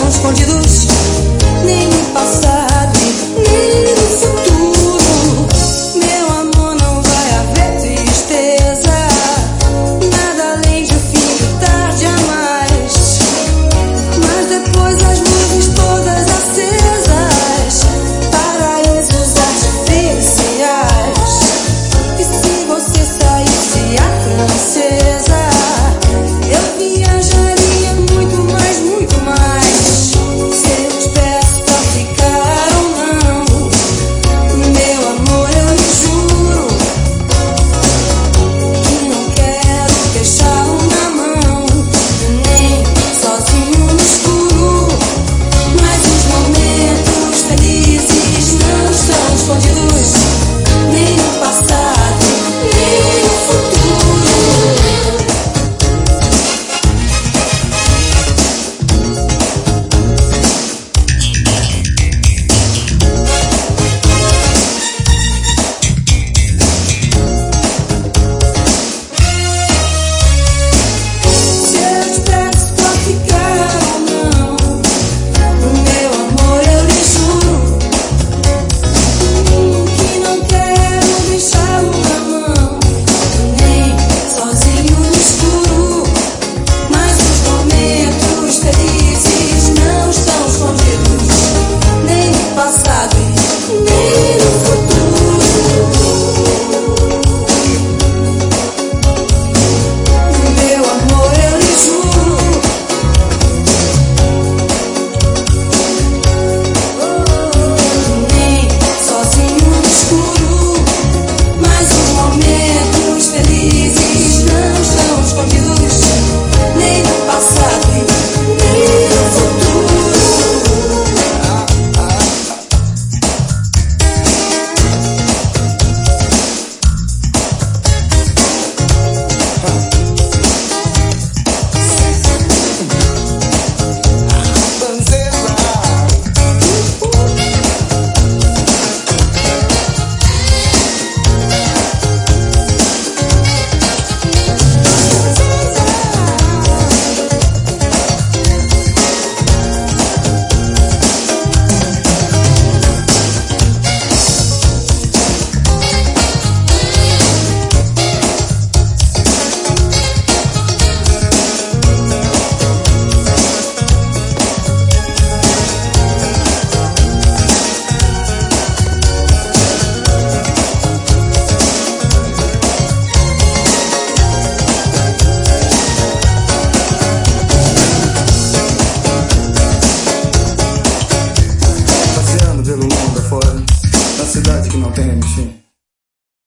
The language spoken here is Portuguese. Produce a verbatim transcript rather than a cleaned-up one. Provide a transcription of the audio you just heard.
estão escondidos, nem no passado, nem no futuro. Meu amor, não vai haver tristeza, nada além de um fim de tarde a mais. Mas depois as luzes todas acesas, paraísos artificiais. E se você saísse a francesa, eu viajaria muito mais, muito mais. Se eu te peço pra ficar ou não, meu amor, eu lhe juro que não quero deixá-lo na mão, nem sozinho no escuro. Mas os momentos felizes não estão escondidos, nem no passado, nem no futuro. Se eu te peço pra ficar ou não, meu amor, eu lhe juro que não quero deixá-lo na mão, nem sozinho no escuro. Mas os momentos felizes não estão escondidos, nem no passado, nem no futuro. Meu amor, eu lhe juro, nem sozinho no escuro. Mas os momentos felizes não estão escondidos, nem no passado, nem no futuro. Passeando pelo mundo afora, na cidade que não tem fim.